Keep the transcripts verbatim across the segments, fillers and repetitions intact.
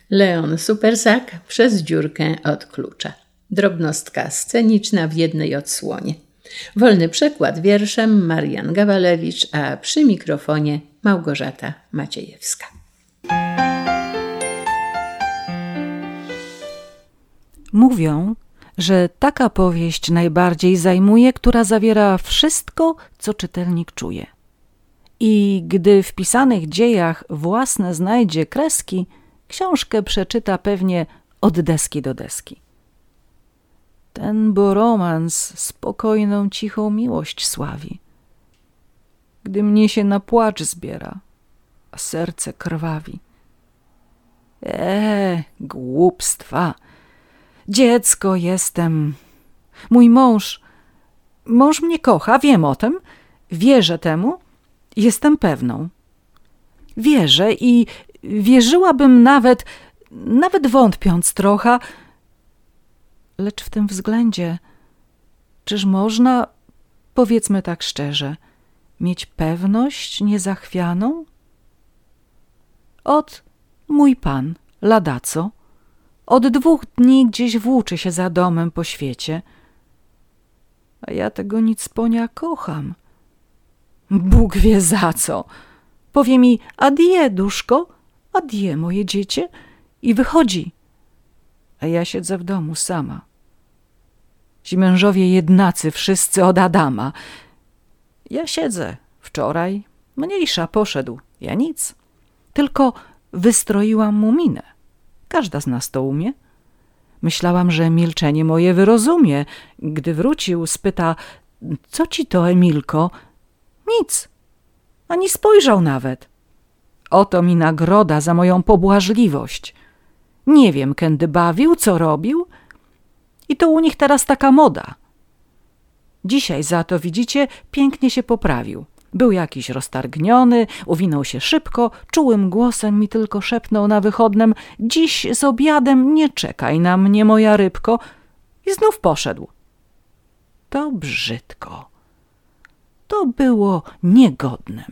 Leon Supersak przez dziurkę od klucza. Drobnostka sceniczna w jednej odsłonie. Wolny przekład wierszem Marian Gawalewicz, a przy mikrofonie Małgorzata Maciejewska. Mówią, że taka powieść najbardziej zajmuje, która zawiera wszystko, co czytelnik czuje. I gdy w pisanych dziejach własne znajdzie kreski, książkę przeczyta pewnie od deski do deski. Ten bo romans spokojną, cichą miłość sławi. Gdy mnie się na płacz zbiera, a serce krwawi. Eee, głupstwa. Dziecko jestem. Mój mąż, mąż mnie kocha, wiem o tym, wierzę temu, jestem pewną. Wierzę i wierzyłabym nawet, nawet wątpiąc trochę, lecz w tym względzie, czyż można, powiedzmy tak szczerze, mieć pewność niezachwianą? Ot, mój pan, ladaco, od dwóch dni gdzieś włóczy się za domem po świecie, a ja tego nic ponia kocham. Bóg wie za co. Powie mi adie, duszko, adie, moje dziecię, i wychodzi, a ja siedzę w domu sama. Ci mężowie jednacy wszyscy od Adama. Ja siedzę, wczoraj mniejsza poszedł, ja nic, tylko wystroiłam mu minę. Każda z nas to umie. Myślałam, że milczenie moje wyrozumie. Gdy wrócił, spyta, co ci to, Emilko? Nic, ani spojrzał nawet. Oto mi nagroda za moją pobłażliwość. Nie wiem, kędy bawił, co robił. I to u nich teraz taka moda. Dzisiaj za to, widzicie, pięknie się poprawił. Był jakiś roztargniony, uwinął się szybko, czułym głosem mi tylko szepnął na wychodnem: dziś z obiadem nie czekaj na mnie, moja rybko. I znów poszedł. To brzydko. To było niegodnem.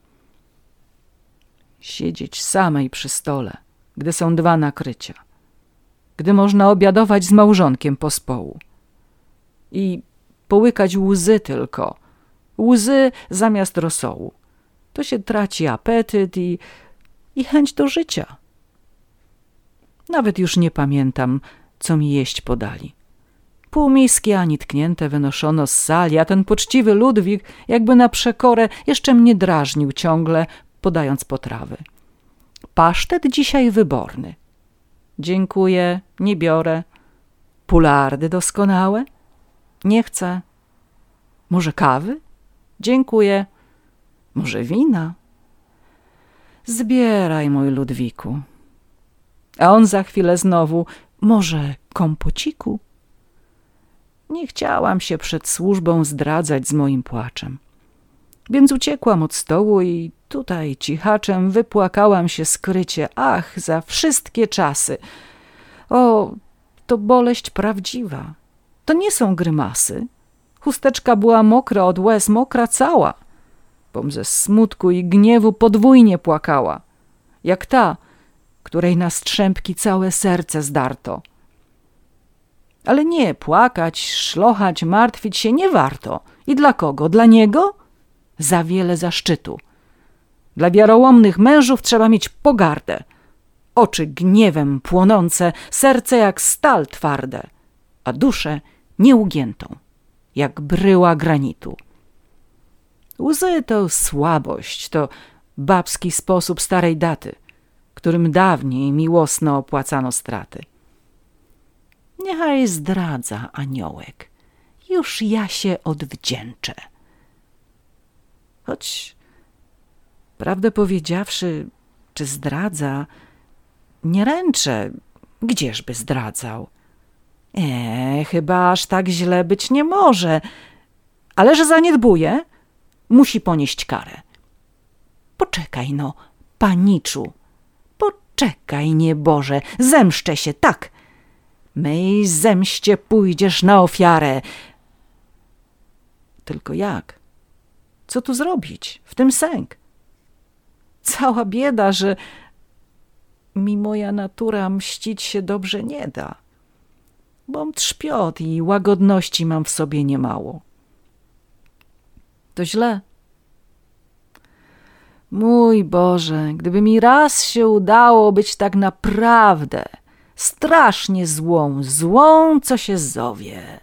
Siedzieć samej przy stole, gdy są dwa nakrycia, gdy można obiadować z małżonkiem pospołu i połykać łzy tylko, łzy zamiast rosołu. To się traci apetyt i, i chęć do życia. Nawet już nie pamiętam, co mi jeść podali. Pół miski ani tknięte wynoszono z sali, a ten poczciwy Ludwik, jakby na przekorę, jeszcze mnie drażnił ciągle, podając potrawy. Pasztet dzisiaj wyborny. Dziękuję, nie biorę. Pulardy doskonałe? Nie chcę. Może kawy? Dziękuję. Może wina? Zbieraj, mój Ludwiku. A on za chwilę znowu, może kompociku? Nie chciałam się przed służbą zdradzać z moim płaczem. Więc uciekłam od stołu i tutaj cichaczem wypłakałam się skrycie. Ach, za wszystkie czasy. O, to boleść prawdziwa. To nie są grymasy. Chusteczka była mokra od łez, mokra cała, bom ze smutku i gniewu podwójnie płakała, jak ta, której na strzępki całe serce zdarto. Ale nie, płakać, szlochać, martwić się nie warto. I dla kogo? Dla niego? Za wiele zaszczytu. Dla wiarołomnych mężów trzeba mieć pogardę. Oczy gniewem płonące, serce jak stal twarde, a duszę nieugiętą, jak bryła granitu. Łzy to słabość, to babski sposób starej daty, którym dawniej miłosno opłacano straty. Niechaj zdradza aniołek, już ja się odwdzięczę. Choć, prawdę powiedziawszy, czy zdradza, nie ręczę, gdzieżby zdradzał. E, chyba aż tak źle być nie może, ale że zaniedbuje, musi ponieść karę. Poczekaj no, paniczu, poczekaj, nieboże, zemszczę się, tak. Mej zemście pójdziesz na ofiarę. Tylko jak? Co tu zrobić? W tym sęk. Cała bieda, że... mi moja natura mścić się dobrze nie da, bom trzpiot i łagodności mam w sobie niemało. To źle. Mój Boże, gdyby mi raz się udało być tak naprawdę strasznie złą, złą, co się zowie.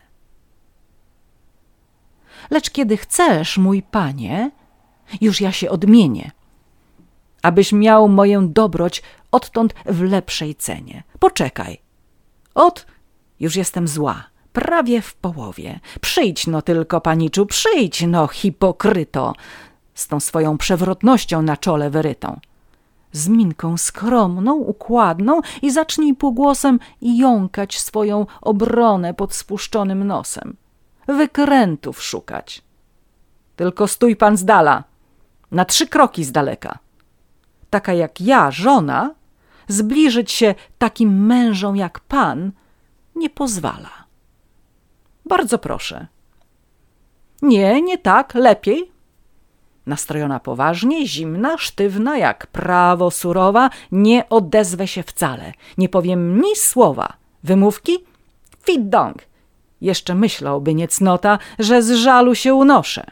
Lecz kiedy chcesz, mój Panie, już ja się odmienię, abyś miał moję dobroć odtąd w lepszej cenie. Poczekaj. Ot, już jestem zła, prawie w połowie. Przyjdź no tylko, paniczu, przyjdź no, hipokryto, z tą swoją przewrotnością na czole wyrytą. Z minką skromną, układną i zacznij półgłosem jąkać swoją obronę pod spuszczonym nosem. Wykrętów szukać. Tylko stój pan z dala, na trzy kroki z daleka. Taka jak ja, żona, zbliżyć się takim mężom jak pan nie pozwala. Bardzo proszę. Nie, nie tak, lepiej. Nastrojona poważnie, zimna, sztywna, jak prawo surowa, nie odezwę się wcale. Nie powiem ni słowa. Wymówki? Fit dong. Jeszcze myślałby niecnota, że z żalu się unoszę.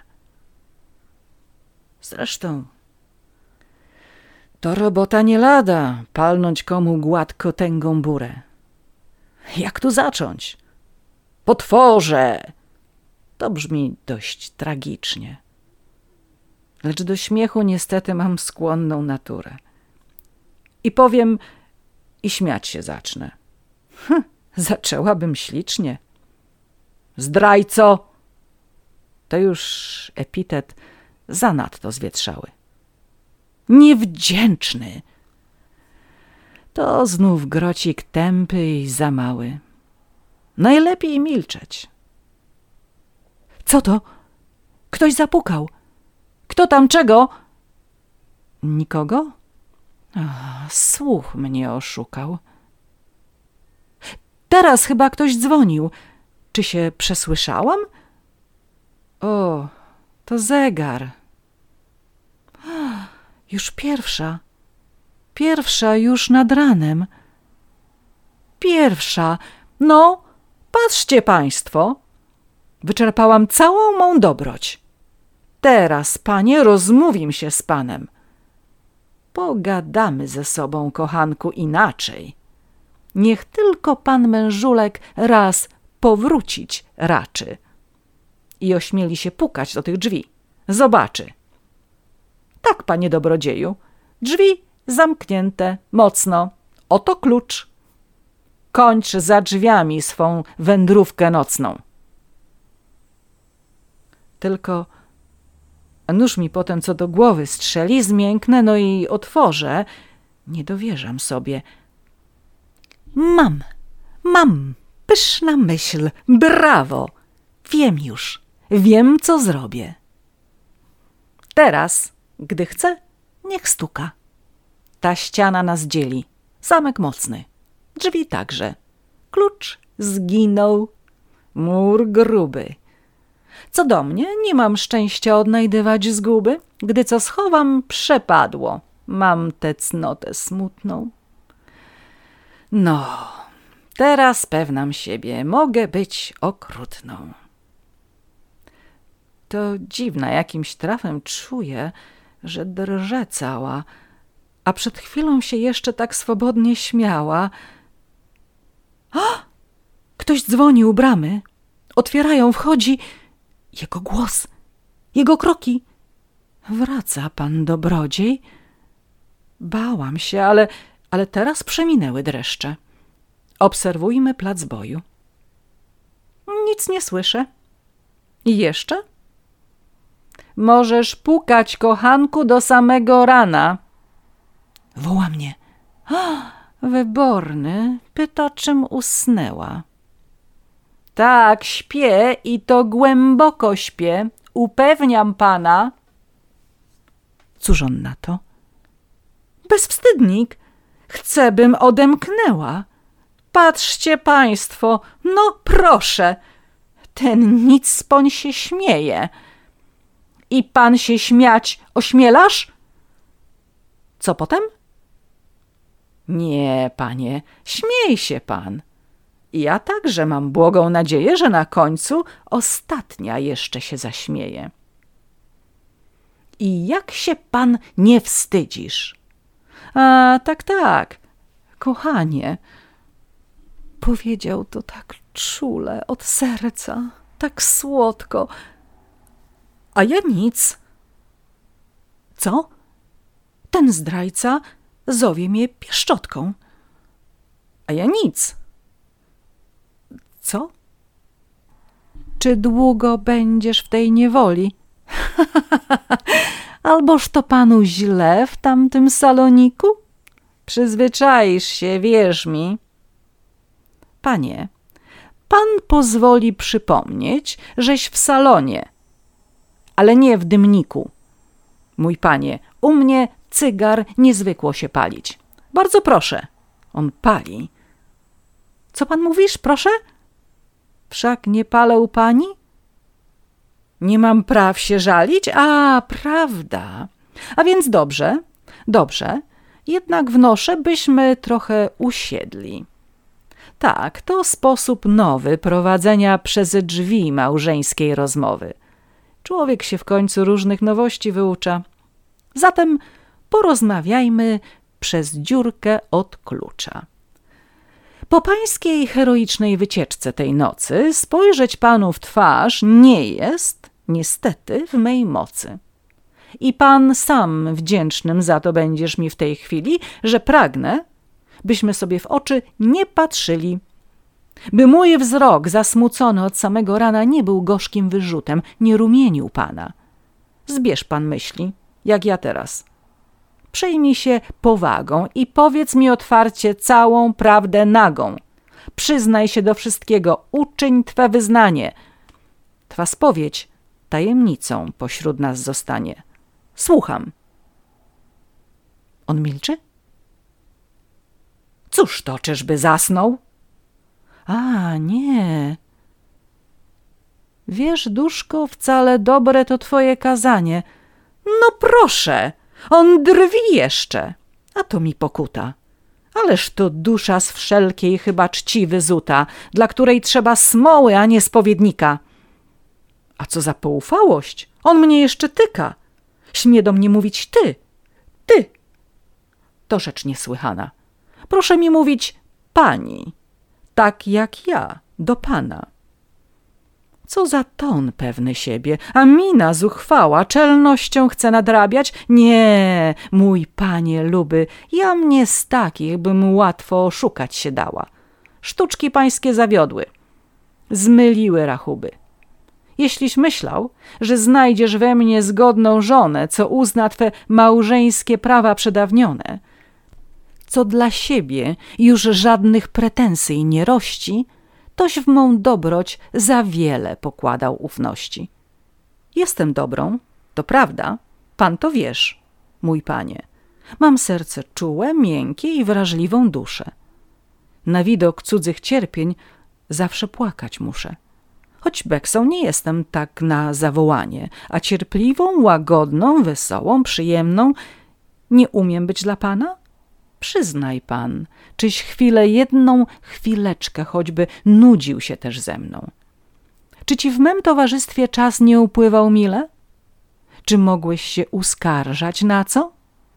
Zresztą to robota nie lada, palnąć komu gładko tęgą burę. Jak tu zacząć? Potworze! To brzmi dość tragicznie. Lecz do śmiechu niestety mam skłonną naturę. I powiem, i śmiać się zacznę. Hm, zaczęłabym ślicznie. Zdrajco! To już epitet zanadto zwietrzały. Niewdzięczny! To znów grocik tępy i za mały. Najlepiej milczeć. Co to? Ktoś zapukał. Kto tam czego? Nikogo? Ach, słuch mnie oszukał. Teraz chyba ktoś dzwonił. Czy się przesłyszałam? O, to zegar. Już pierwsza. Pierwsza już nad ranem. Pierwsza. No, patrzcie państwo. Wyczerpałam całą mą dobroć. Teraz, panie, rozmówim się z panem. Pogadamy ze sobą, kochanku, inaczej. Niech tylko pan mężulek raz powrócić raczy i ośmieli się pukać do tych drzwi. Zobaczy. Tak, panie dobrodzieju, drzwi zamknięte, mocno. Oto klucz. Kończ za drzwiami swą wędrówkę nocną. Tylko nóż mi potem co do głowy strzeli, zmięknę, no i otworzę. Nie dowierzam sobie. Mam, mam, pyszna myśl, brawo. Wiem już, wiem, co zrobię. Teraz, gdy chcę, niech stuka. Ta ściana nas dzieli. Zamek mocny. Drzwi także. Klucz zginął. Mur gruby. Co do mnie, nie mam szczęścia odnajdywać zguby. Gdy co schowam, przepadło. Mam tę cnotę smutną. No, teraz pewnam siebie. Mogę być okrutną. To dziwna, jakimś trafem czuję, że drżę cała, a przed chwilą się jeszcze tak swobodnie śmiała. A! Ktoś dzwoni u bramy. Otwierają, wchodzi. Jego głos, jego kroki. Wraca pan dobrodziej. Bałam się, ale, ale teraz przeminęły dreszcze. Obserwujmy plac boju. Nic nie słyszę. I jeszcze? Możesz pukać, kochanku, do samego rana. Woła mnie. Wyborny pyta, czym usnęła. Tak, śpię i to głęboko śpię. Upewniam pana. Cóż on na to? Bezwstydnik. Chcę, bym odemknęła. Patrzcie państwo, no proszę. Ten nicpoń się śmieje. I pan się śmiać ośmielasz? Co potem? Nie, panie, śmiej się pan. Ja także mam błogą nadzieję, że na końcu ostatnia jeszcze się zaśmieje. I jak się pan nie wstydzisz? A, tak, tak, kochanie. Powiedział to tak czule, od serca, tak słodko. A ja nic. Co? Ten zdrajca zowie mnie pieszczotką. A ja nic. Co? Czy długo będziesz w tej niewoli? Alboż to panu źle w tamtym saloniku? Przyzwyczaisz się, wierz mi. Panie, pan pozwoli przypomnieć, żeś w salonie, ale nie w dymniku. Mój panie, u mnie cygar nie zwykło się palić. Bardzo proszę. On pali. Co pan mówisz, proszę? Wszak nie palę u pani? Nie mam praw się żalić? A, prawda. A więc dobrze, dobrze. Jednak wnoszę, byśmy trochę usiedli. Tak, to sposób nowy prowadzenia przez drzwi małżeńskiej rozmowy. Człowiek się w końcu różnych nowości wyucza. Zatem porozmawiajmy przez dziurkę od klucza. Po pańskiej heroicznej wycieczce tej nocy spojrzeć panu w twarz nie jest, niestety, w mej mocy. I pan sam wdzięcznym za to będziesz mi w tej chwili, że pragnę, byśmy sobie w oczy nie patrzyli, by mój wzrok zasmucony od samego rana nie był gorzkim wyrzutem, nie rumienił pana. Zbierz pan myśli, jak ja teraz. Przejmij się powagą i powiedz mi otwarcie całą prawdę nagą. Przyznaj się do wszystkiego, uczyń twe wyznanie. Twa spowiedź tajemnicą pośród nas zostanie. Słucham. On milczy? Cóż to, czyżby zasnął? A, nie. Wiesz, duszko, wcale dobre to twoje kazanie. No proszę, on drwi jeszcze, a to mi pokuta. Ależ to dusza z wszelkiej chyba czci wyzuta, dla której trzeba smoły, a nie spowiednika. A co za poufałość, on mnie jeszcze tyka. Śmie do mnie mówić ty, ty. To rzecz niesłychana. Proszę mi mówić pani, tak jak ja do pana. Co za ton pewny siebie, a mina zuchwała, czelnością chce nadrabiać? Nie, mój panie luby, ja mnie z takich bym łatwo oszukać się dała. Sztuczki pańskie zawiodły, zmyliły rachuby. Jeśliś myślał, że znajdziesz we mnie zgodną żonę, co uzna twe małżeńskie prawa przedawnione, co dla siebie już żadnych pretensji nie rości, toś w mą dobroć za wiele pokładał ufności. Jestem dobrą, to prawda, pan to wiesz, mój panie. Mam serce czułe, miękkie i wrażliwą duszę. Na widok cudzych cierpień zawsze płakać muszę. Choć beksą nie jestem tak na zawołanie, a cierpliwą, łagodną, wesołą, przyjemną nie umiem być dla pana? Przyznaj pan, czyś chwilę jedną chwileczkę choćby nudził się też ze mną? Czy ci w mym towarzystwie czas nie upływał mile? Czy mogłeś się uskarżać na co?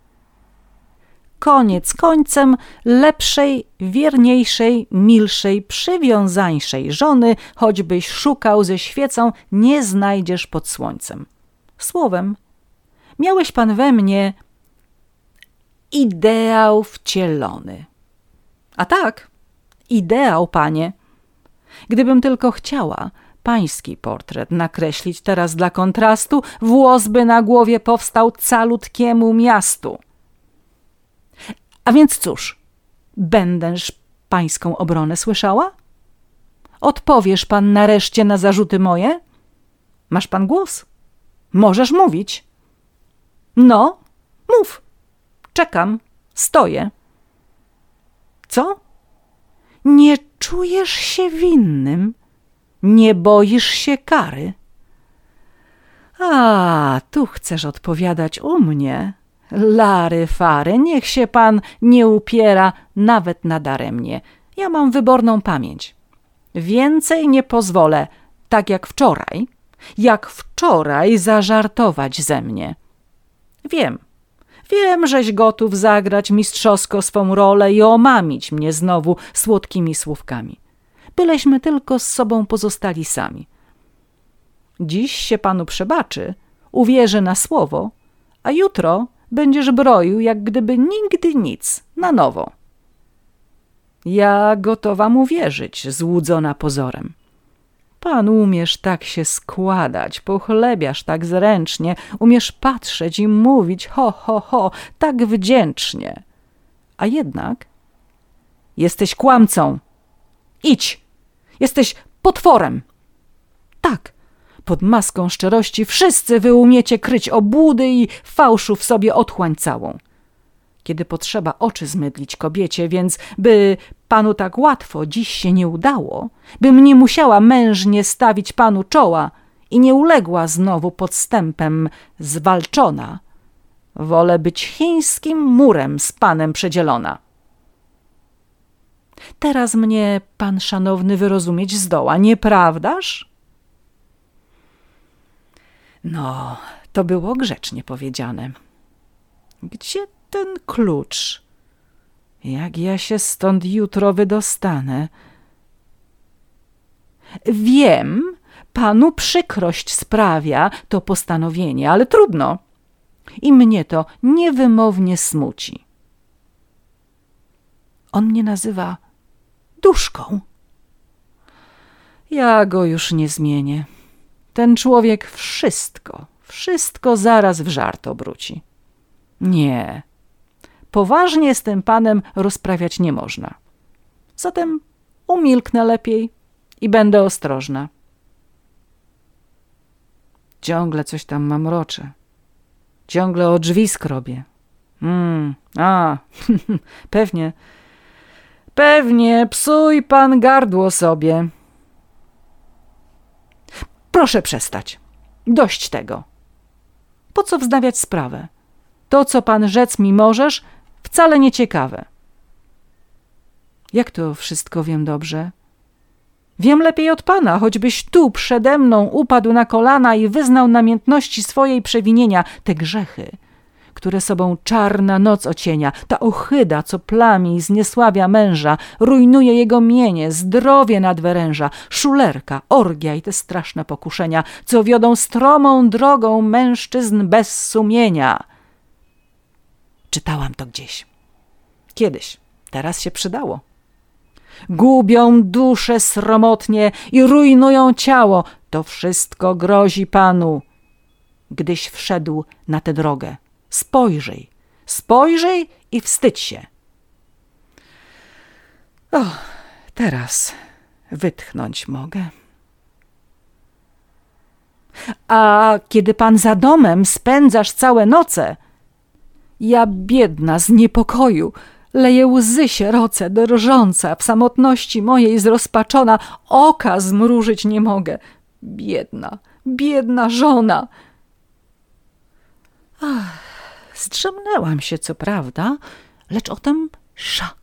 Koniec końcem lepszej, wierniejszej, milszej, przywiązańszej żony, choćbyś szukał ze świecą, nie znajdziesz pod słońcem. Słowem, miałeś pan we mnie ideał wcielony. A tak, ideał, panie. Gdybym tylko chciała pański portret nakreślić teraz dla kontrastu, włos by na głowie powstał calutkiemu miastu. A więc cóż, będęż pańską obronę słyszała? Odpowiesz pan nareszcie na zarzuty moje? Masz pan głos? Możesz mówić. No, mów. Czekam, stoję. Co? Nie czujesz się winnym? Nie boisz się kary? A, tu chcesz odpowiadać u mnie. Lary fary, niech się pan nie upiera nawet nadaremnie. Ja mam wyborną pamięć. Więcej nie pozwolę, tak jak wczoraj, jak wczoraj zażartować ze mnie. Wiem, wiem, żeś gotów zagrać mistrzowsko swą rolę i omamić mnie znowu słodkimi słówkami. Byleśmy tylko z sobą pozostali sami. Dziś się panu przebaczy, uwierzy na słowo, a jutro będziesz broił, jak gdyby nigdy nic, na nowo. Ja gotowa mu wierzyć, złudzona pozorem. Pan umiesz tak się składać, pochlebiasz tak zręcznie, umiesz patrzeć i mówić ho, ho, ho, tak wdzięcznie. A jednak jesteś kłamcą. Idź, jesteś potworem. Tak, pod maską szczerości wszyscy wy umiecie kryć obłudy i fałszu w sobie otchłań całą. Kiedy potrzeba oczy zmydlić kobiecie, więc by panu tak łatwo dziś się nie udało, bym nie musiała mężnie stawić panu czoła i nie uległa znowu podstępem zwalczona, wolę być chińskim murem z panem przedzielona. Teraz mnie pan szanowny wyrozumieć zdoła, nieprawdaż? No, to było grzecznie powiedziane. Gdzie ten klucz? Jak ja się stąd jutro wydostanę? Wiem, panu przykrość sprawia to postanowienie, ale trudno. I mnie to niewymownie smuci. On mnie nazywa duszką. Ja go już nie zmienię. Ten człowiek wszystko, wszystko zaraz w żart obróci. Nie, poważnie z tym panem rozprawiać nie można. Zatem umilknę lepiej i będę ostrożna. Ciągle coś tam mamroczę. Ciągle o drzwi skrobię. Mm, a, pewnie, pewnie psuj pan gardło sobie. Proszę przestać. Dość tego. Po co wznawiać sprawę? To, co pan rzec mi możesz, wcale nie ciekawe. Jak to wszystko wiem dobrze? Wiem lepiej od pana, choćbyś tu przede mną upadł na kolana i wyznał namiętności swojej przewinienia te grzechy, które sobą czarna noc ocienia, ta ohyda, co plami i zniesławia męża, rujnuje jego mienie, zdrowie nadwyręża, szulerka, orgia i te straszne pokuszenia, co wiodą stromą drogą mężczyzn bez sumienia. Czytałam to gdzieś. Kiedyś, teraz się przydało. Gubią duszę sromotnie i rujnują ciało. To wszystko grozi panu, gdyś wszedł na tę drogę. Spojrzyj, spojrzyj i wstydź się. O, teraz wytchnąć mogę. A kiedy pan za domem spędzasz całe noce, ja biedna z niepokoju, leję łzy sieroce, drżąca, w samotności mojej zrozpaczona, oka zmrużyć nie mogę. Biedna, biedna żona. Ach, zdrzemnęłam się, co prawda, lecz o tem sza.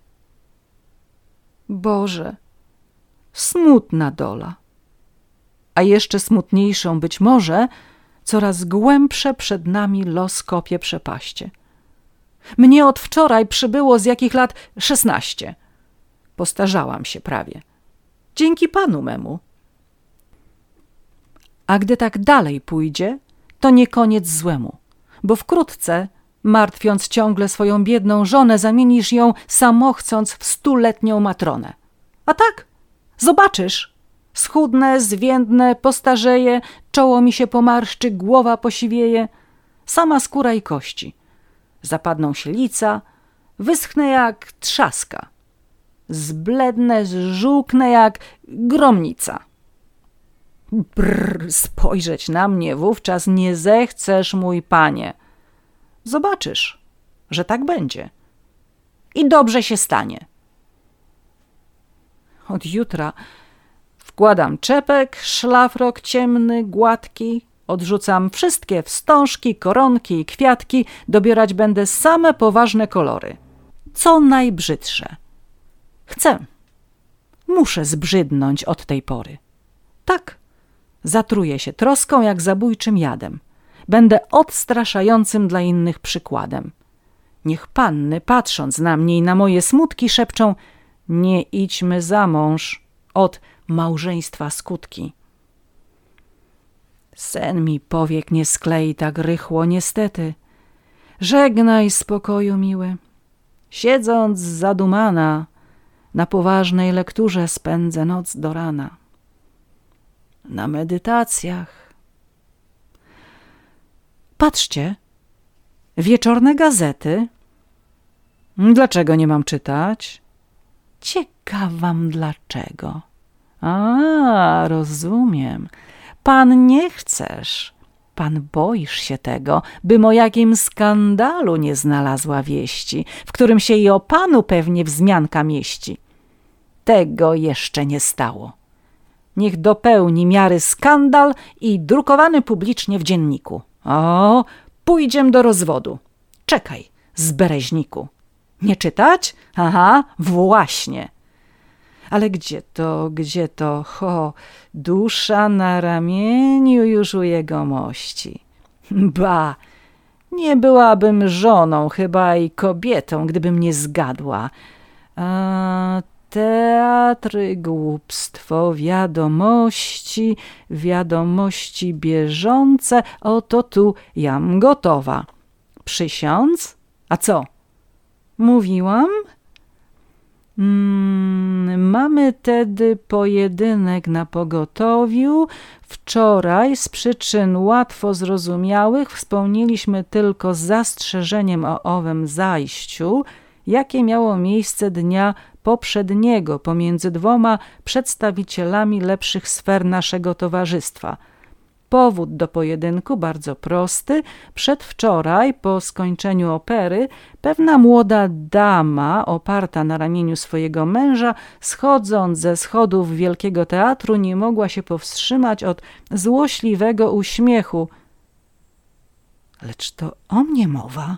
Boże, smutna dola. A jeszcze smutniejszą być może, coraz głębsze przed nami los kopie przepaście. Mnie od wczoraj przybyło z jakich lat szesnaście. Postarzałam się prawie. Dzięki panu memu. A gdy tak dalej pójdzie, to nie koniec złemu, bo wkrótce, martwiąc ciągle swoją biedną żonę, zamienisz ją samochcąc w stuletnią matronę. A tak, zobaczysz, schudnę, zwiędnę, postarzeję, czoło mi się pomarszczy, głowa posiwieje, sama skóra i kości. Zapadną się lica, wyschnę jak trzaska, zblednę, zżółknę jak gromnica. Brr, spojrzeć na mnie wówczas nie zechcesz, mój panie. Zobaczysz, że tak będzie. I dobrze się stanie. Od jutra wkładam czepek, szlafrok ciemny, gładki, Odrzucam wszystkie wstążki, koronki i kwiatki, dobierać będę same poważne kolory. Co najbrzydsze. Chcę. Muszę zbrzydnąć od tej pory. Tak, zatruję się troską jak zabójczym jadem. Będę odstraszającym dla innych przykładem. Niech panny, patrząc na mnie i na moje smutki, szepczą: nie idźmy za mąż, od małżeństwa skutki. Sen mi powiek nie sklei tak rychło, niestety. Żegnaj, spokoju miły. Siedząc zadumana, na poważnej lekturze spędzę noc do rana. Na medytacjach. Patrzcie, wieczorne gazety. Dlaczego nie mam czytać? Ciekawam dlaczego. A, rozumiem. Pan nie chcesz. Pan boisz się tego, bym o jakim skandalu nie znalazła wieści, w którym się i o panu pewnie wzmianka mieści. Tego jeszcze nie stało. Niech dopełni miary skandal i drukowany publicznie w dzienniku. O, pójdziem do rozwodu. Czekaj, z bereźniku. Nie czytać? Aha, właśnie. Ale gdzie to, gdzie to? Ho, dusza na ramieniu już u jegomości. Ba, nie byłabym żoną, chyba i kobietą, gdybym nie zgadła. A, teatry, głupstwo, wiadomości, wiadomości bieżące, oto tu jam gotowa. Przysiąc? A co? Mówiłam? Hmm, mamy tedy pojedynek na pogotowiu. Wczoraj z przyczyn łatwo zrozumiałych wspomnieliśmy tylko z zastrzeżeniem o owym zajściu, jakie miało miejsce dnia poprzedniego pomiędzy dwoma przedstawicielami lepszych sfer naszego towarzystwa. Powód do pojedynku bardzo prosty. Przedwczoraj, po skończeniu opery, pewna młoda dama, oparta na ramieniu swojego męża, schodząc ze schodów Wielkiego Teatru, nie mogła się powstrzymać od złośliwego uśmiechu. Lecz to o mnie mowa.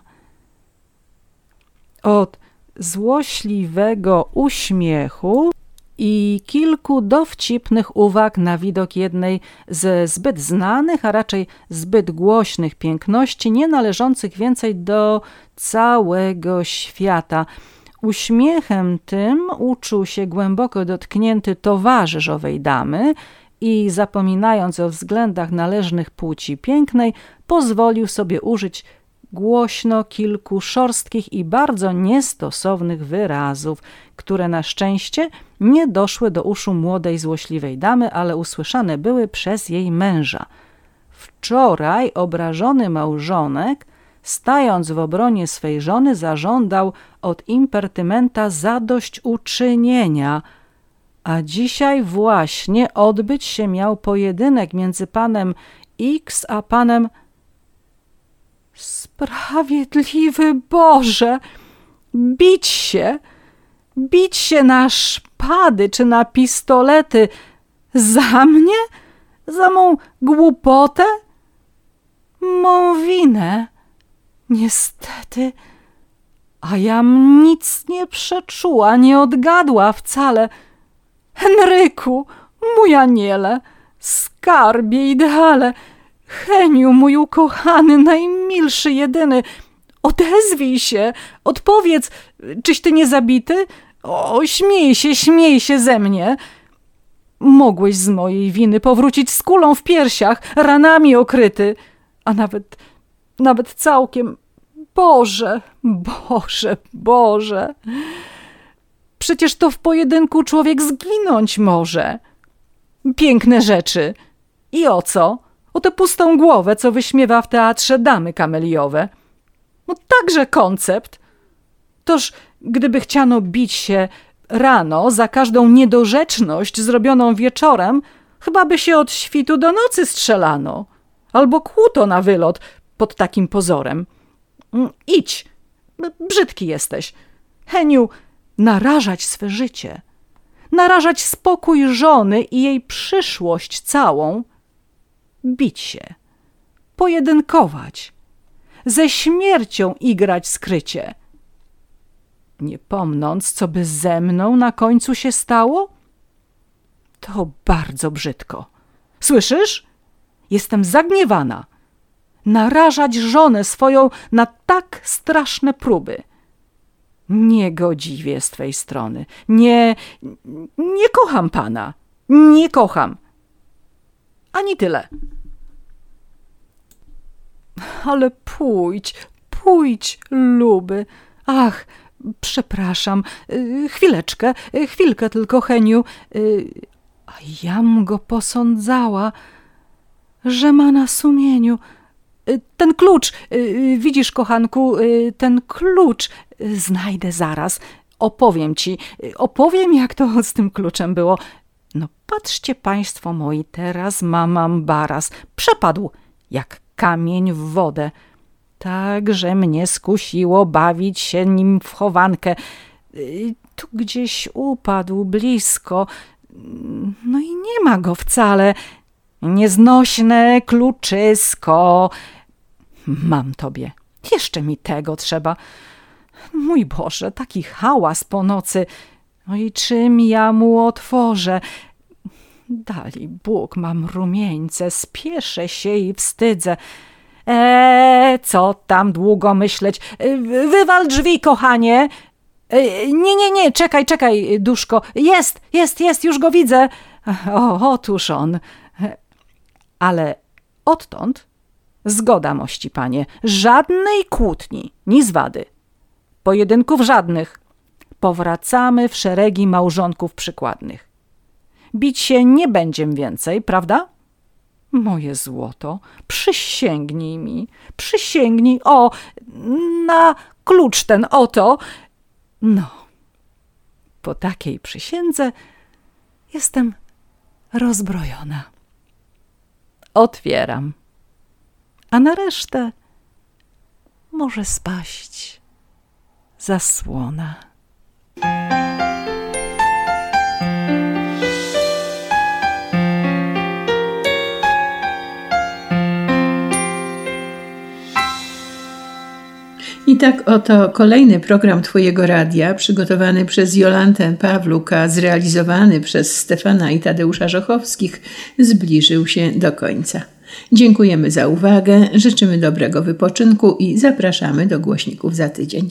Od złośliwego uśmiechu i kilku dowcipnych uwag na widok jednej ze zbyt znanych, a raczej zbyt głośnych piękności, nie należących więcej do całego świata. Uśmiechem tym uczuł się głęboko dotknięty towarzysz owej damy i zapominając o względach należnych płci pięknej, pozwolił sobie użyć głośno kilku szorstkich i bardzo niestosownych wyrazów, które na szczęście nie doszły do uszu młodej, złośliwej damy, ale usłyszane były przez jej męża. Wczoraj obrażony małżonek, stając w obronie swej żony, zażądał od impertymenta zadośćuczynienia, a dzisiaj właśnie odbyć się miał pojedynek między panem X a panem... Sprawiedliwy Boże! Bić się, bić się na szpady czy na pistolety za mnie? Za mą głupotę? Mą winę? Niestety, a jam nic nie przeczuła, nie odgadła wcale. Henryku, mój aniele, skarbie, ideale, Heniu, mój ukochany, najmilszy, jedyny, odezwij się, odpowiedz, czyś ty nie zabity? O, śmiej się, śmiej się ze mnie. Mogłeś z mojej winy powrócić z kulą w piersiach, ranami okryty, a nawet, nawet całkiem, Boże, Boże, Boże. Przecież to w pojedynku człowiek zginąć może. Piękne rzeczy. I o co? O tę pustą głowę, co wyśmiewa w teatrze damy kameliowe. No także koncept. Toż gdyby chciano bić się rano za każdą niedorzeczność zrobioną wieczorem, chyba by się od świtu do nocy strzelano. Albo kłuto na wylot pod takim pozorem. Idź, brzydki jesteś. Heniu, narażać swe życie, narażać spokój żony i jej przyszłość całą, bić się, pojedynkować, ze śmiercią igrać skrycie. Nie pomnąc, co by ze mną na końcu się stało? To bardzo brzydko. Słyszysz? Jestem zagniewana. Narażać żonę swoją na tak straszne próby. Niegodziwie z twej strony. Nie, nie kocham pana. Nie kocham. Ani tyle. Ale pójdź, pójdź, luby. Ach, przepraszam. Chwileczkę, chwilkę tylko, Heniu. A jam go posądzała, że ma na sumieniu. Ten klucz, widzisz, kochanku, ten klucz znajdę zaraz. Opowiem ci, opowiem, jak to z tym kluczem było. No patrzcie państwo moi, teraz mam ambaras. Przepadł jak kamień w wodę. Tak, że mnie skusiło bawić się nim w chowankę. Tu gdzieś upadł blisko. No i nie ma go wcale. Nieznośne kluczysko. Mam tobie. Jeszcze mi tego trzeba. Mój Boże, taki hałas po nocy. No i czym ja mu otworzę? Dali Bóg, mam rumieńce, spieszę się i wstydzę. Eee, co tam długo myśleć? Wywal drzwi, kochanie. Nie, nie, nie, czekaj, czekaj, duszko. Jest, jest, jest, już go widzę. O, otóż on. Ale odtąd, zgoda, mości panie, żadnej kłótni, ni zwady. Pojedynków żadnych. Powracamy w szeregi małżonków przykładnych. Bić się nie będziem więcej, prawda? Moje złoto, przysięgnij mi, przysięgnij, o, na klucz ten oto. No, po takiej przysiędze jestem rozbrojona. Otwieram, a na resztę może spaść zasłona. I tak oto kolejny program Twojego Radia, przygotowany przez Jolantę Pawluk, a zrealizowany przez Stefana i Tadeusza Żochowskich, zbliżył się do końca. Dziękujemy za uwagę, życzymy dobrego wypoczynku i zapraszamy do głośników za tydzień.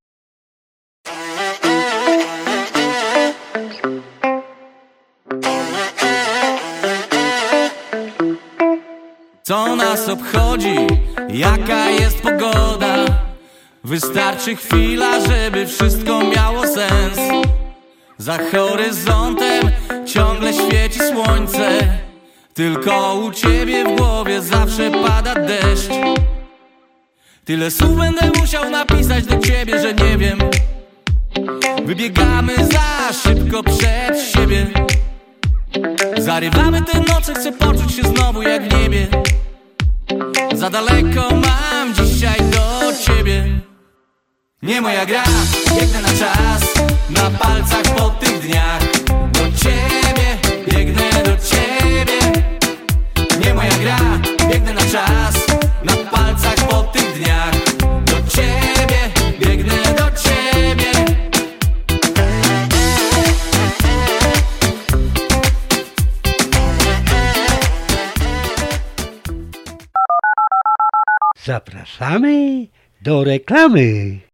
Co nas obchodzi, jaka jest pogoda? Wystarczy chwila, żeby wszystko miało sens. Za horyzontem ciągle świeci słońce, tylko u ciebie w głowie zawsze pada deszcz. Tyle słów będę musiał napisać do ciebie, że nie wiem. Wybiegamy za szybko przed siebie. Zarywamy te noce, chcę poczuć się znowu jak w niebie. Za daleko mam dzisiaj do ciebie. Nie moja gra, biegnę na czas, na palcach po tych dniach. Do ciebie, biegnę do ciebie. Nie moja gra, biegnę na czas, na palcach po tych dniach. Do ciebie, biegnę do ciebie. Zapraszamy do reklamy.